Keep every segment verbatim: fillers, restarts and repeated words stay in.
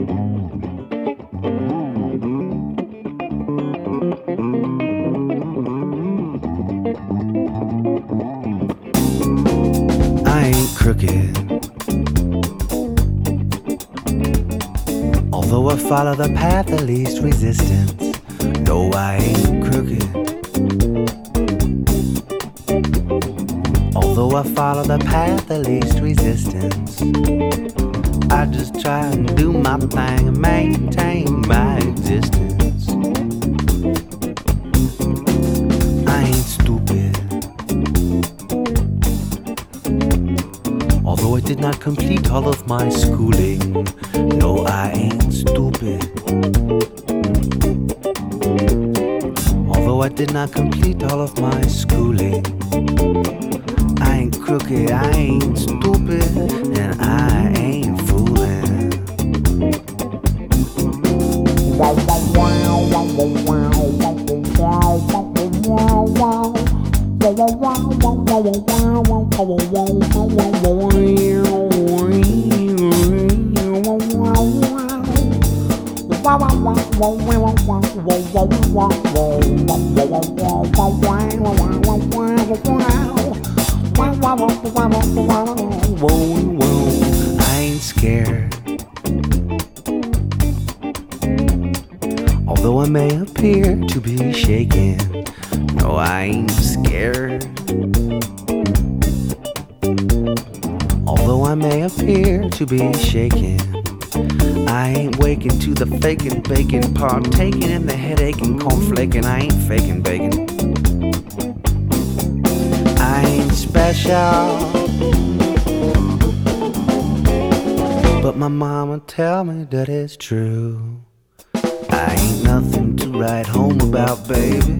I ain't crooked, although I follow the path of least resistance. No, I ain't crooked, although I follow the path of least resistance. I just try and do my thing and maintain my existence. I ain't stupid, although I did not complete all of my schooling. No, I ain't stupid, although I did not complete all of my schooling. I ain't crooked, I ain't stupid, and I ain't fooling. I ain't scared, although I may appear to be shaken. No, I ain't scared, although I may appear to be shaken. I ain't waking to the faking, bacon, partaking in the headache and cornflaking. I ain't faking bacon. I ain't special, but my mama tell me that it's true. I ain't nothing to write home about, baby,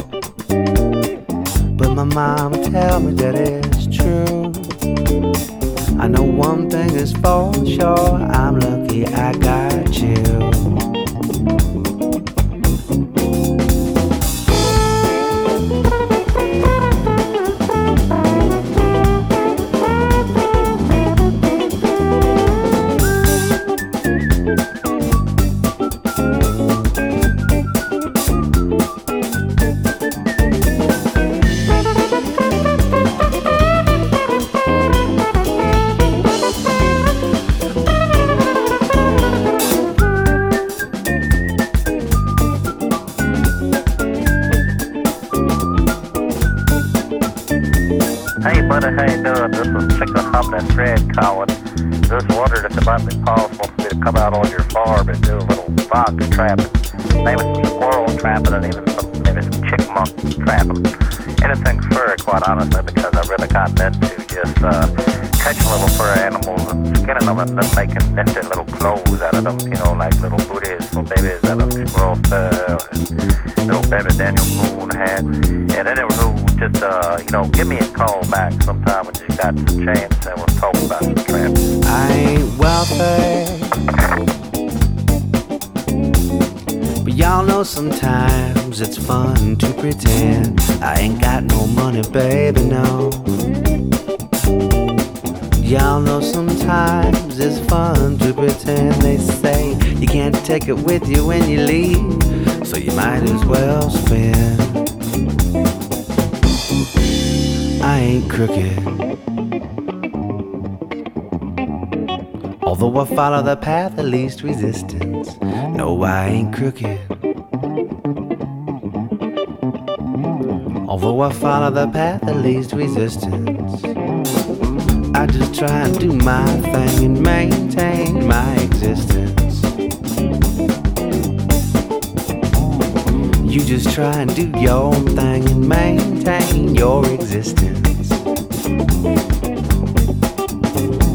but my mama tell me that it's true. I know one thing is for sure, I'm lucky I got you. Hey buddy, how you doing? This is Chicken Hoppin' Fred Cowan. Just wondered if it might be possible for me to come out on your farm and do a little fox trapping, maybe some squirrel trapping, and even some, maybe some chipmunk trapping. Anything furry, quite honestly, because I've really gotten into just uh, catching little fur animals and skinning them and then making nifty little clothes out of them, you know, like little booties for babies out of squirrel fur and little baby Daniel Boone hat. And anywho, just, uh, you know, give me a call back sometime when you got some chance and we'll talk about some traps. I ain't wealthy, but y'all know sometimes it's fun to pretend. I ain't got no money, baby, no. Y'all know sometimes it's fun to pretend. They say you can't take it with you when you leave, so you might as well spend. I ain't crooked, although I follow the path of least resistance. No, I ain't crooked, although I follow the path of least resistance. I just try and do my thing and maintain my existence. You just try and do your thing and maintain your existence.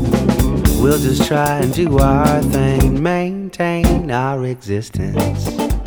We'll just try and do our thing and maintain our existence.